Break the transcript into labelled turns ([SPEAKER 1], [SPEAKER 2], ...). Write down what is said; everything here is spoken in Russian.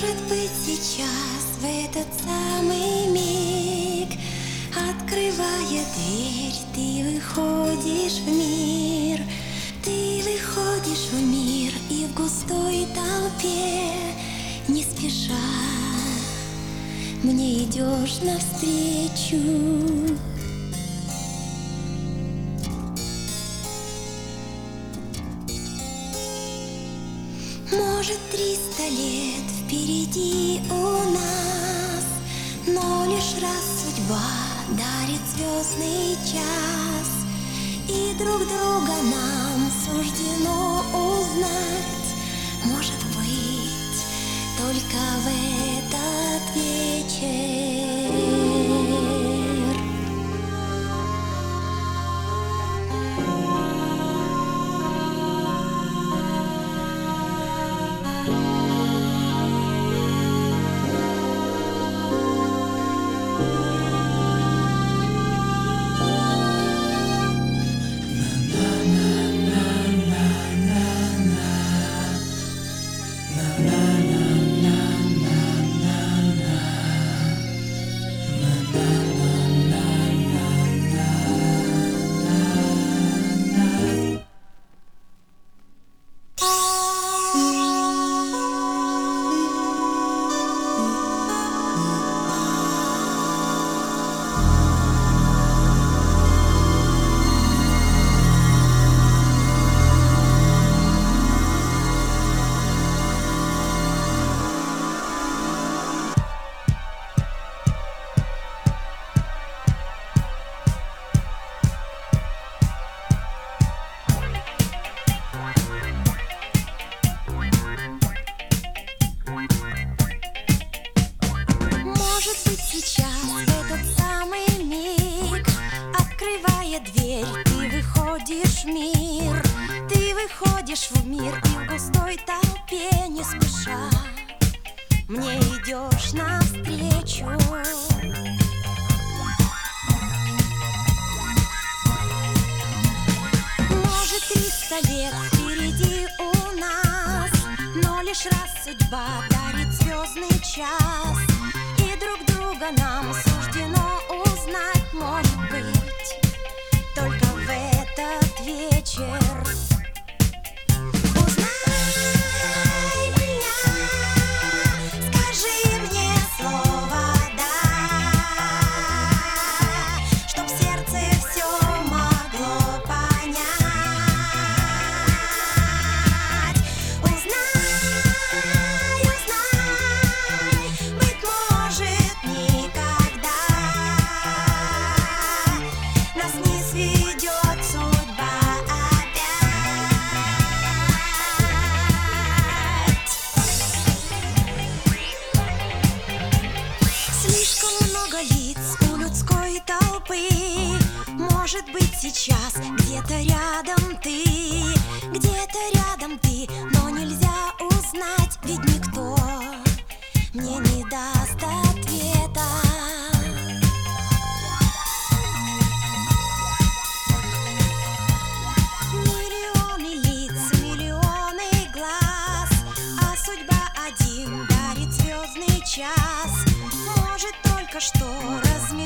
[SPEAKER 1] Может быть, сейчас, в этот самый миг, открывая дверь, ты выходишь в мир. Ты выходишь в мир, и в густой толпе, не спеша, мне идешь навстречу. Может, 300 лет впереди у нас, но лишь раз судьба дарит звездный час, и друг друга нам суждено узнать. Может быть, только в этот вечер. Сейчас, в этот самый миг, открывая дверь, ты выходишь в мир. Ты выходишь в мир, и в густой толпе, не спеша, мне идешь навстречу. Может, 300 лет впереди у нас, но лишь раз судьба дарит звездный час, и друг друга нам суждено узнать. Может быть, только в этот вечер. Узнай меня, скажи мне слово «да», чтоб сердце все могло понять. Узнай, быть может, никогда нас не сведет судьба опять. Слишком много лиц у людской толпы. Может быть, сейчас где-то рядом ты, но нельзя узнать, ведь никто мне не даст ответа. Миллионы лиц, миллионы глаз, а судьба один дарит звездный час. Может, только что размер